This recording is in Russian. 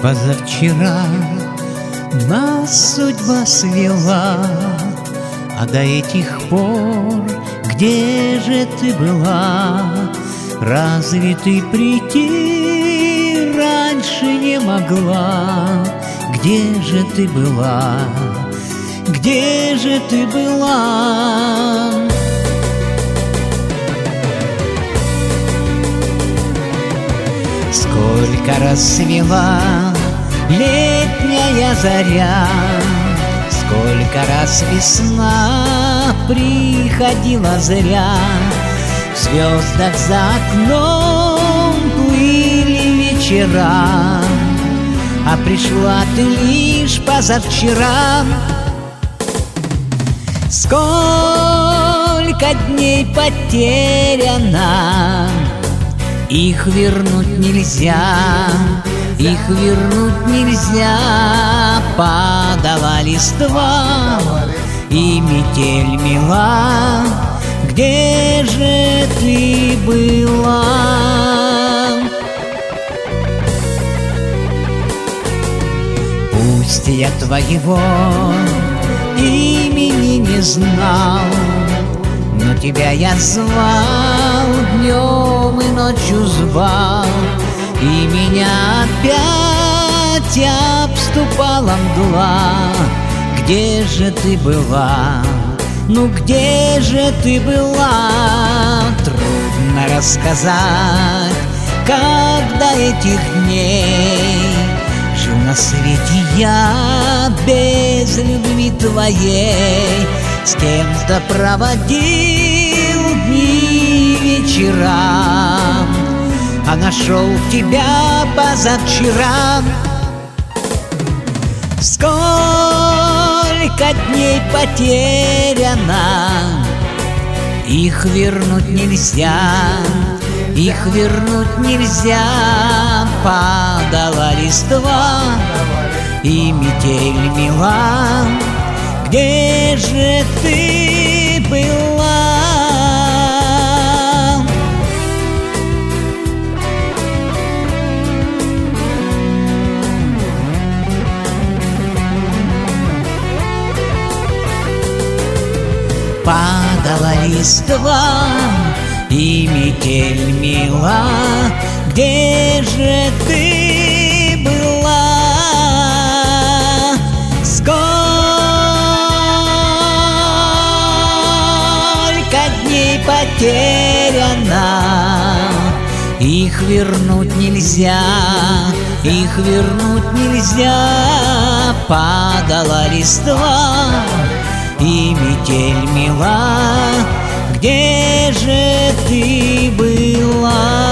Позавчера нас судьба свела, а до этих пор где же ты была? Разве ты прийти раньше не могла? Где же ты была? Где же ты была? Сколько расцвела летняя заря, сколько раз весна приходила зря. В звездах за окном плыли вечера, а пришла ты лишь позавчера. Сколько дней потеряно, их вернуть нельзя, их вернуть нельзя. Падала листва, и метель мела. Где же ты была? Пусть я твоего имени не знал, но тебя я звал, днем и ночью звал, и меня опять обступала мгла. Где же ты была? Ну где же ты была? Трудно рассказать, когда этих дней жил на свете я без любви твоей. С кем-то проводил дни и вечера, а нашел тебя позавчера. Сколько дней потеряно, их вернуть нельзя, их вернуть нельзя. Падала листва, и метель мела. Где же ты была? Падала листва, и метель мела. Где же ты была? Сколько дней потеряно, их вернуть нельзя, их вернуть нельзя. Падала листва, и метель мела. Где же ты была?